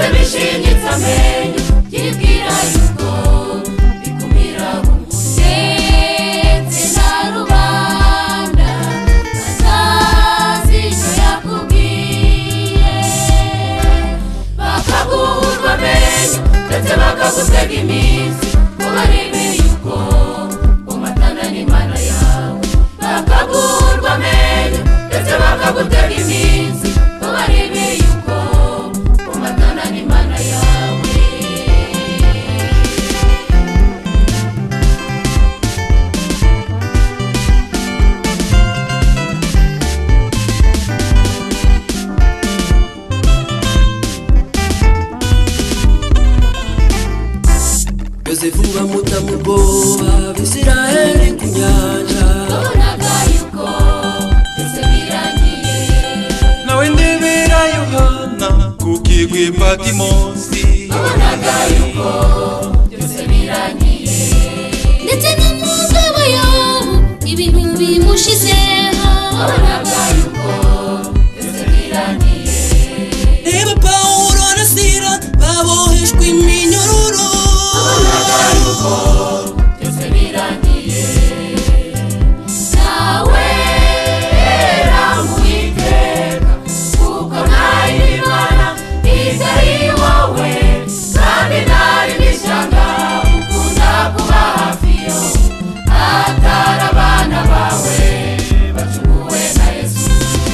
byose bishinyitse amenyo byibwira yuko bikumira ndetse na rubanda batazi icyo yakubwiye bakaguhurwa amenyo ndetse bakagutega iminsi ubarebe yuko umatana n'Imana yawe bakaguhurwa amenyo ndetse bakagutega iminsi ubarebe yuko umatana n'Imana yawe Yosefu bamuta mu bwoba Bisiraheli ku nyanja bonaga yuko byose birangiye nawe ndebera Yohana ku kigwi Patimosi bonaga yuko byose birangiye ndetse n'umugabo Yobu ibintu bimushizeho bonaga yuko byose birangiye Reba Pawulo na Sila baboheshwe iminyururu bonaga yuko byose birangiye nawe ramuwiteka kuko nayo Imana itari wowe kandi nari n'ishyanga ukunda kuba hafi yo atari abana bawe bacunguwe na Yesu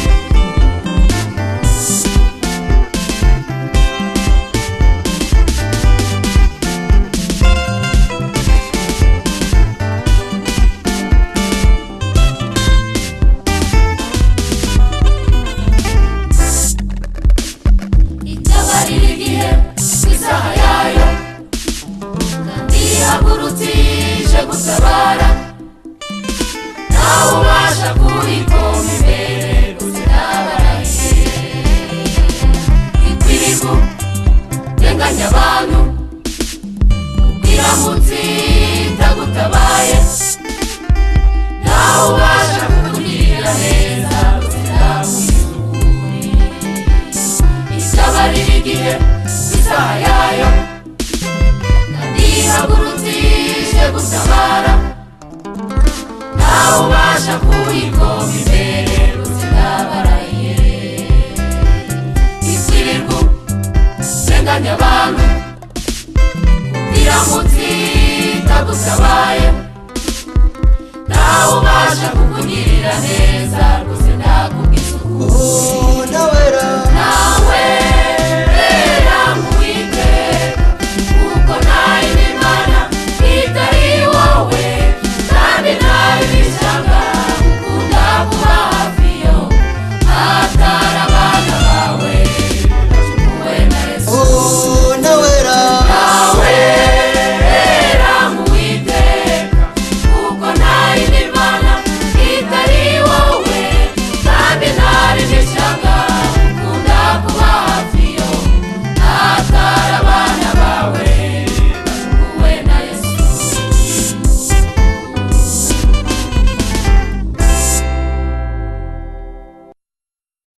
itabarira igihe isaha yayo kandi ihagurukije gutabara nawe ubasha kuyikoma imbere uzitabaraye ikwirigo renganya abantu ubwiramutsi itagutabaye nawe ubasha kukugirira neza uzitamuizukuri itabarira igihe isaha yayo kandi ihagurukije gutabara nawe ubasha kuyikoma imbere uzitabaraye ikwirirwa renganya abantu ubwiramutsi itagutabaye nawe ubasha kukugirira neza rwose ndakubwiza ukuri Oh, nawera nawe